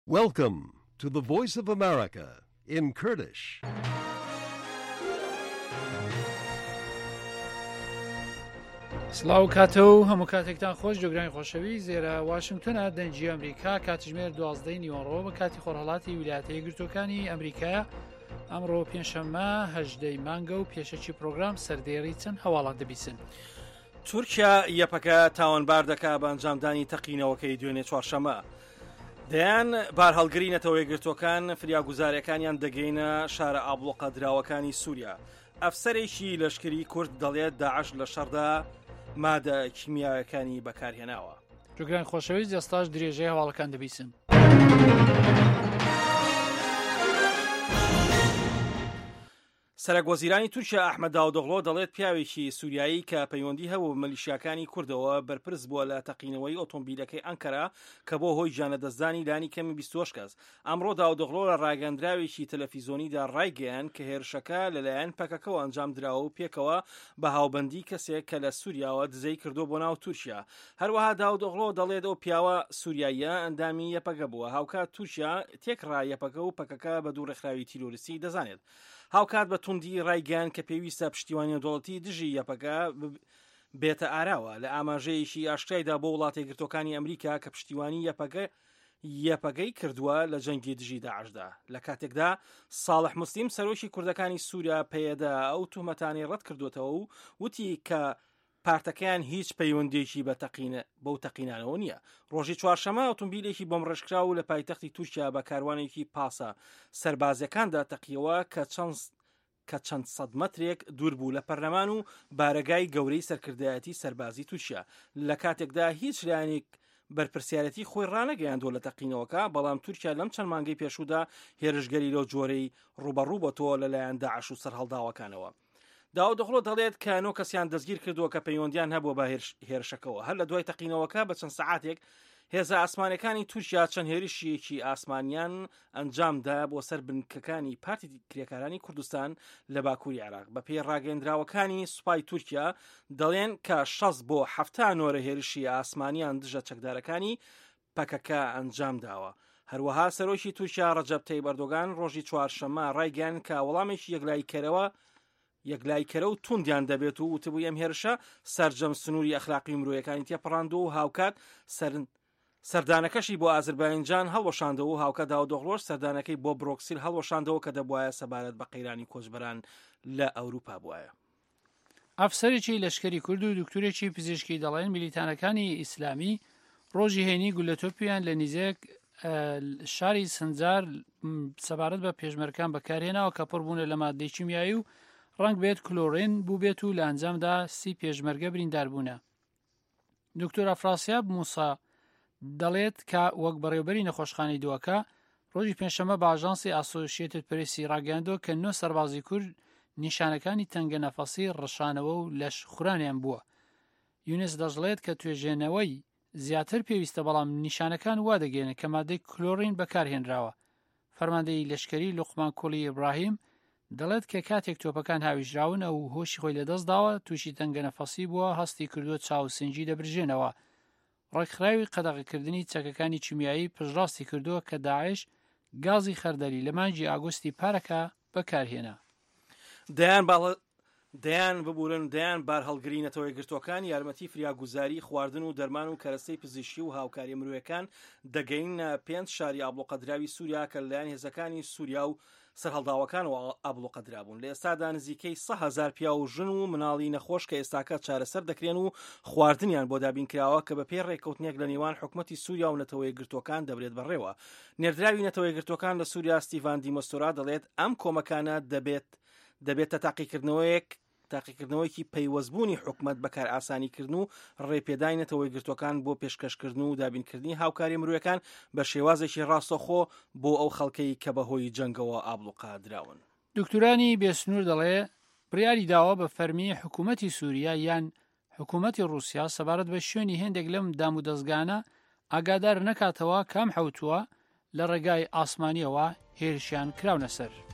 Welcome to the Voice of America in Kurdish. سلااو کاتەوە هەموو کاتێکتان خۆش جۆگرانی خۆشەوی زێرە واشنگتنە دەنجی ئەمریکا کاتژمێر 12 نیوەڕۆ بە کاتی خۆرهەڵاتی ویلایەتە یەکگرتووەکانی ئەمریکایە ئەمڕۆ پێنجشەممە 18 مانگە و پێشەکی پرۆگرام سەردێڕی چەند هەواڵات دەبیسن. تورکیا یەپەکە تاوانبار دەکا بە ئەنجامدانی تەقینەوەکەی دوێنێ چوارشەمە. دەیان بار هەڵگرینەتەوە یەکگرتوەکان فریاگوزارەکانیان دەگەینە شارە ئابڵۆقە دراوەکانی سووریا. ئەفسەرێکی لەشکری کورد دەڵێت داعش لە شەڕدا مادە کیمیاوەکانی بەکارهێناوە. جۆگرانی خۆشەویست ئێستاش درێژەی هەواڵەکان دەبیسن. سەرۆکوەزیرانی تورکیا ئەحمەد داودۆغڵۆ دەڵێت پیاوێکی سووریایی کە پەیوەندی هەبوو مەلیشیاکانی کوردەوە بەرپرس بووە لە تەقینەوەی ئۆتۆمبیلەکەی ئەنکەرا کە بۆ هۆی جانەدەستدانی لانی کەمی 28 کەس. ئەمڕۆ داودۆغڵۆ لە ڕاگەندراوێکی تەلەڤیزۆنیدا ڕایگەیان کە هێرشەکە لەلایەن پەکەکەەوە ئەنجام دراوە و پێکەوە بە هاوبەندی کەسێک کە لە سووریاوە دزەی کردو بۆ ناو تورکیا. هەروەها داودۆغڵۆ دەڵێت ئەو پیاوە سووریاییە ئەندامی یەپەکە بووە. هاوکات تورکیا تێکڕا یەپەکە و پەکەکە بە دوو ڕێکخراوی تیرۆریستی دەزانێت. هاوکات بە توندی ڕایگەیان کە پێویستە پشتیوانی دەوڵەتی دژی یەپەکە بێتە ئاراوە لە ئاماژەیەکی ئاشتیایدا بۆ وڵاتی یەکگرتوەکانی ئەمریکا کە پشتیوانی یەپەکەی کردووە لە جەنگی دژی داعشدا. لە کاتێکدا ساڵح موسلیم سەرۆکی کوردەکانی سووریا پێدا ئەو تومەتانی ڕەت کردوێتەوە و وتی کە پارتەکەیان هیچ پەیوەندێکی بەو تەقینانەوە نییە. ڕۆژی چوارشەمە ئۆتۆمبیلێکی بۆم ڕێژکرا و لە پایتەختی تورکیا بە کاروانێکی پاسە سەربازەکاندا تەقیەوە کە چەند سەد مەترێک دوور بوو لە پەرلەمان و بارەگای گەورەی سەرکردایەتی سەربازی تورکیا. لە کاتێکدا هیچ لایەنێک بەرپرسیارەتی خۆی ڕانەگەیاندووە لە تەقینەوەکە، بەڵام تورکیا لەم چەند مانگەی پێشوودا هێرشگەری لەو جۆرەی ڕوبەڕووبەتەوە لەلایەن داعش و سەرهەڵداوەکانەوە. داودۆغڵۆ دەڵێت کە 9 کەسیان دەستگیر کردووە کە پەیوەندیان هەبووە بە هێرشەکەەوە. هەر لە دوای تەقینەوەکە بە چەند سەعاتێک هێزە ئاسمانەکانی تورکیا چەند هێرشیەکی ئاسمانیان ئەنجامدا بۆ سەر بنکەکانی پارتی کرێکارانی کوردستان لە باکووری عێراق. بە پێی ڕاگەیەندراوەکانی سوپای تورکیا دەڵێن کە 6 بۆ 7 نۆرە هێرشی ئاسمانیان دژە چەکدارەکانی پەکەکە ئەنجام داوە. هەروەها سەرۆکی تورکیا ڕەجەب تەیب ئەردۆغان ڕۆژی چوارشەممە ڕایگەیان کە وەڵامێکی یەکلایکەرە و توندیان دەبێت و وتبوو ئەم هێرشە سەرجەم سنووری ئەخلاقی مرۆیەکانی تێپەڕاندووە و هاوکات سەردانەکەشی بۆ ئازربایجان هەڵوەشاندەوە و هاوکە داودۆغڵۆش سەردانەکەی بۆ برۆکسیل هەڵوەشاندەوە کە دەبوایە سەبارەت بە قەیرانی کۆچبەران لە ئەوروپا بووایە. ئەفسەرێکی لەشکری کورد و دکتورێکی پزیشکی دەڵێن میلیتانەکانی ئیسلامی ڕۆژی هێنی گولەتۆپیان لە نزیک شاری سنجار سەبارەت بە پێشمەرگەکان بەکارهێناوە کە پڕبوونە لە مادەی کیمیایی و ڕەنگ بێت کلۆڕین بوو بێت و لە ئەنجامدا 30 پێشمەرگە بریندار بوونە. دکتۆر ئەفراسیاب موسا دەڵێت کە وەک بەڕێوەبەری نەخۆشخانەی دووەکە ڕۆژی پێنجشەممە بە ئاژانسی ئاسۆسیێتد پرێسی ڕاگەیاندووە کە 9 سەربازی کورد نیشانەکانی تەنگە نەفەسی ڕەشانەوە و لەش خورانیان بووە. یونس دەژڵێت کە توێژێنەوەی زیاتر پێویستە، بەڵام نیشانەکان وا دەگەێنێت کە مادەی کلۆڕین بەکارهێنراوە. فەرماندەی لەشکری لوقمان کوڵی ئیبراهیم دەڵێت کە کاتێک تۆپەکان هاویژراون ئەو هۆشی خۆی لەدەستداوە تووشی تەنگە نەفەسی بووە، هەستی کردووە چاوسنجی دەبرژێنەوە. ڕێکخراوی قەدەغەکردنی چەکەکانی کیمیایی پشڕاستی کردووە کە داعش گازی خەردەلی لە مانگی ئاگۆستی پارەکە بەکارهێنا. دەیان بار هەڵگرینەتەوە یەکگرتوەکان یارمەتی فریاگوزاری خواردن و دەرمان و کەرەستەی پزیشکی و هاوکاری مرۆیەکان دەگەین 5 شاری ئابڵۆقەدراوی سووریا کە لەلایەن هێزەکانی سووریا و سەرهەڵداوەکانەوە ئابڵۆقەدرابوون. لە ئێستادا نزیکەی 100,000 پیا و ژن و مناڵی نەخۆش کە ئێستاکە چارەسەر دەکرێن و خواردنیان بۆ دابینکراوە کە بە پێی ڕێککەوتنێک لە نێوان حکومەتی سووریا و نەتەوە یەکگرتوەکان دەبرێت بەڕێوە. نێردراوی نەتەوە یەکگرتوەکان لە سووریا ستیڤان دیمەستۆرا دەڵێت ئەم کۆمەکانە دەبێتە تاقیکردنەوەیکی پەیوەستبوونی حکومەت بەکار ئاسانیکردن و ڕێپێداینەتەوە یەکگرتوەکان بۆ پێشکەشکردن و دابینکردنی هاوکاری مرۆیەکان بە شێوازێکی ڕاستەخۆ بۆ ئەو خەڵکەی کە بەهۆی جەنگەوە ئابڵوقا دراون. دکتورانی بێسنوور دەڵێ بڕیاری داوە بە فەرمی حکوومەتی سووریا یان حکوومەتی رووسیا سەبارەت بە شوێنی هێندێک لەم دام و دەستگانە ئاگادار نەکاتەوە کام حەوتووە لە ڕێگای ئاسمانیەوە هێرشیان کراونە سەر.